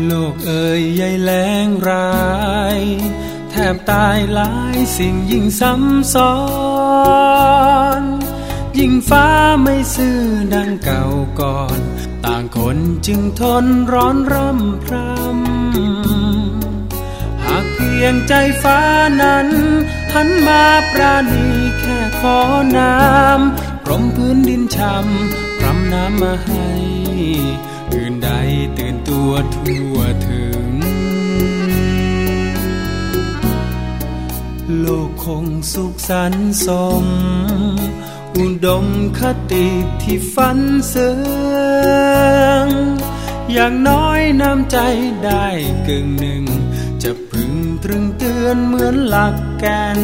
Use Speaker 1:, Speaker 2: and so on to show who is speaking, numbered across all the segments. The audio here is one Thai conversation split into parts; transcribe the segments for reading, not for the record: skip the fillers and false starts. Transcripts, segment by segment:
Speaker 1: โลกเอ่ยใหญ่แล้งรายแทบตายหลายสิ่งยิ่งซ้ำซ้อนยิ่งฟ้าไม่ซื่อดังเก่าก่อนต่างคนจึงทนร้อนร่ำพรำหากเพียงใจฟ้านั้นหันมาปราณีแค่ขอน้ำพรมพื้นดินช่ำพรำน้ำมาให้อื่นใดตื่นตัวทั่วถึงโลกคงสุขสันต์สมอุดมคติที่ฝันเสื่องอย่างน้อยน้ำใจได้กึ่งหนึ่งจะพึงตรึงเตือนเหมือนหลักแก่น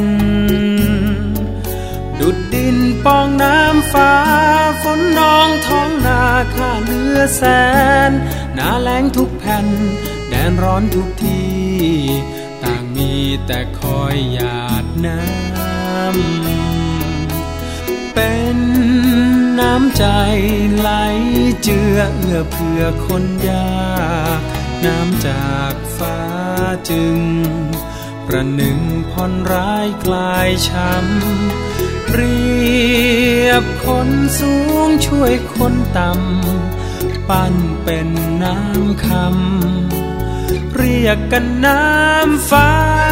Speaker 1: ดุจดินปองน้ำฟ้าฝนนองท้องนาข้าเหลือแสนหน้าแล้งทุกแผ่นแดนร้อนทุกที่ต่างมีแต่คอยหยาดน้ำเป็นน้ำใจไหลเจือเอื้อเพื่อคนยากน้ำจากฟ้าจึงประหนึ่งผ่อนร้ายกลายช้ำเปรียบคนสูงช่วยคนต่ำปั้นเป็นน้ำคำเรียกกันน้ำฟ้า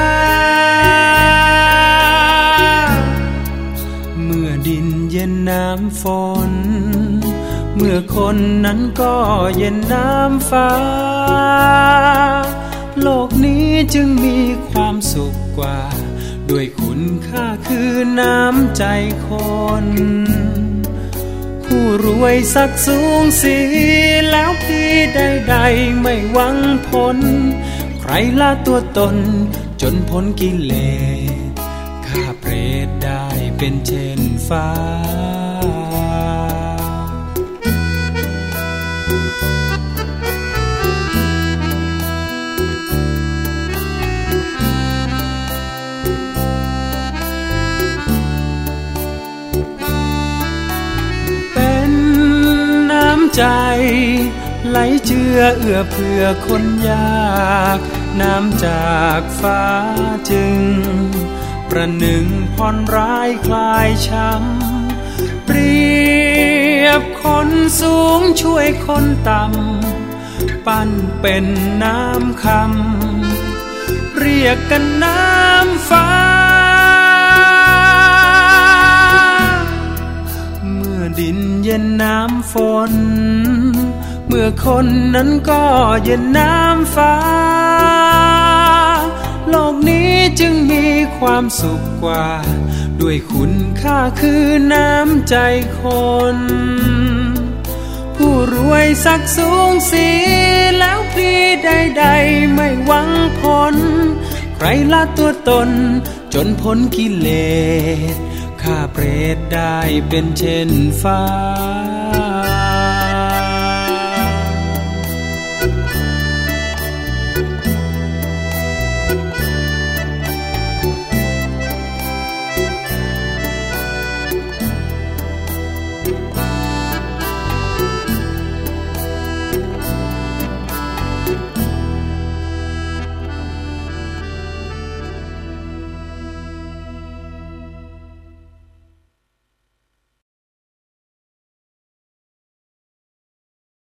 Speaker 1: เมื่อดินเย็นน้ำฝนเมื่อคนนั้นก็เย็นน้ำฟ้าโลกนี้จึงมีความสุขกว่าด้วยคุณค่าคือน้ำใจคนผู้รวยสักสูงสีแล้วพี่ใดๆไม่หวังผลใครละตัวตนจนพ้นกิเลสข้าเปรตได้เป็นเช่นฟ้าใจไหลเจือเอื้อเพื่อคนยากน้ำจากฟ้าจึงประหนึ่งผ่อนร้ายคลายช้ำเปรียบคนสูงช่วยคนต่ำปั้นเป็นน้ำคำเรียกกันน้ำฟ้าดินเย็นน้ำฝนเมื่อคนนั้นก็เย็นน้ำฟ้าโลกนี้จึงมีความสุขกว่าด้วยคุณค่าคือน้ำใจคนผู้รวยสักสูงสีแล้วพี่ใดๆไม่หวังผลใครละตัวตนจนพ้นกิเลสข้าเปรตได้เป็นเช่นฟ้า